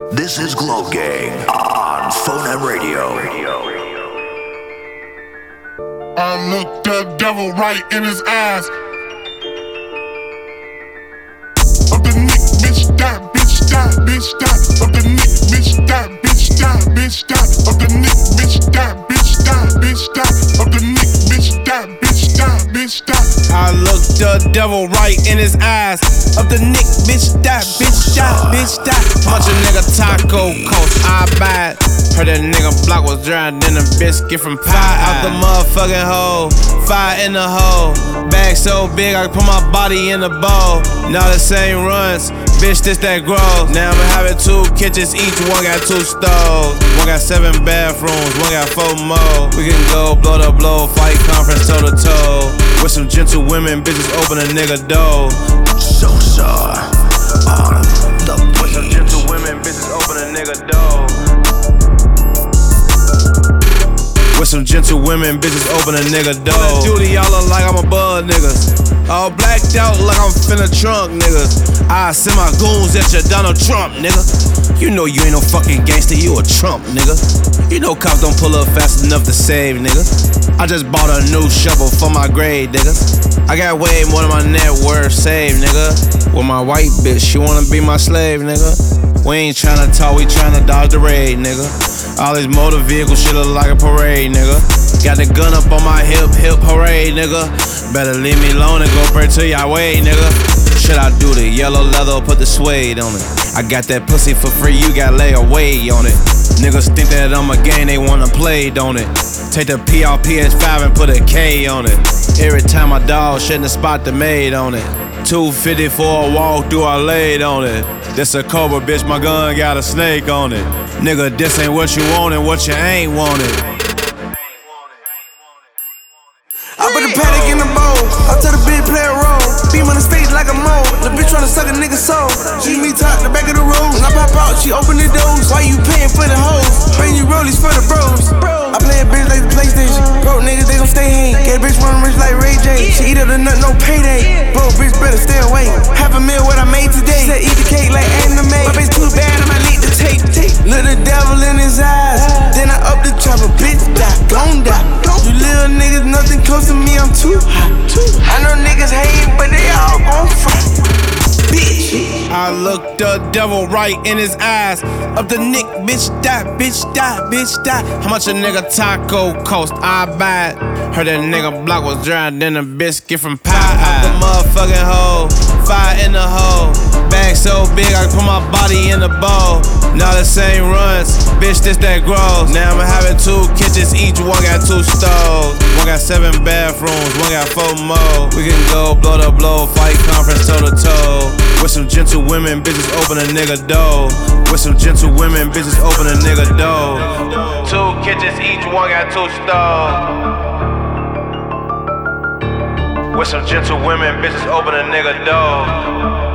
This is Glow Gang on Phone and Radio. I looked the devil right in his eyes. Of the Nick, bitch, die, bitch, die, bitch, die. Of the Nick, bitch, die, bitch, die, bitch, die. Of the Nick, bitch, die, bitch, die, bitch, die. Of the Nick, bitch, die, bitch, die, bitch, die. I looked the devil right in his eyes. Of the Nick, bitch, die, bitch, die, bitch, die. Punch a nigga taco coast, I buy it. Heard that nigga block was dry, then a biscuit from pie. Out the motherfucking hole, fire in the hole. Bag so big I can put my body in the bowl. Now the same runs, bitch, this that grows. Now I'm having 2 kitchens, each one got 2 stoves. One got 7 bathrooms, one got 4 more. We can go blow to blow, fight conference toe to toe. With some gentle women, bitches open a nigga door. Sosa on the beat. With some gentle women, bitches open a nigga door. With some gentle women, bitches open a nigga door. Duty, y'all look like I'm a bud, niggas. All blacked out like I'm finna trunk, niggas. I send my goons at your Donald Trump, nigga. You know you ain't no fucking gangster, you a Trump, nigga. You know cops don't pull up fast enough to save, nigga. I just bought a new shovel for my grade, nigga. I got way more than my net worth saved, nigga. With my white bitch, she wanna be my slave, nigga. We ain't tryna talk, we tryna dodge the raid, nigga. All these motor vehicles shit look like a parade, nigga. Got the gun up on my hip, parade, nigga. Better leave me alone and go pray to Yahweh, nigga. Should I do the yellow leather or put the suede on it? I got that pussy for free, you gotta lay away on it. Niggas think that I'm a game, they wanna play, don't it? Take the P off PS5 and put a K on it. Every time my dog shouldn't spot the maid on it. 250 for a walk through, I laid on it. This a cobra, bitch, my gun got a snake on it. Nigga, this ain't what you want and what you ain't wanted. I put the paddock in the bowl, I tell the bitch play a role. Beam on the stage like a mole, the bitch tryna suck a nigga soul. She me top the back of the road, when I pop out, she open the doors. Why you paying for the hoes? Bring you rollies for the bros. I play a bitch like the PlayStation, broke niggas they gon' stay hang. Get a bitch running rich like Ray J, she eat up the nut, no payday. Bro, bitch better stay away, $500,000 what I made today. She said eat the cake like anime, my bitch too bad, I might leak the tape. Look the devil in his eyes, then I up the chopper, bitch die, gon' die. You little niggas nothing close to me, I'm too hot. I know niggas hate, but they all gon' fight. Bitch. I looked the devil right in his eyes. Of the Nick, bitch, die, bitch, die, bitch, die. How much a nigga taco cost? I buy it. Heard that nigga block was dry, then a biscuit from pie. Out the motherfucking hole, fire in the hole. Bag so big I can put my body in the bowl. Now the same runs, bitch, this that grows. Now I'm having 2 kitchens, each one got 2 stoves. One got 7 bathrooms, one got 4 more. We can go blow to blow, fight conference toe to toe. With some gentle women, bitches open a nigga door. With some gentle women, bitches open a nigga door. 2 kitchens, each one got 2 stoves. With some gentle women, bitches open a nigga door.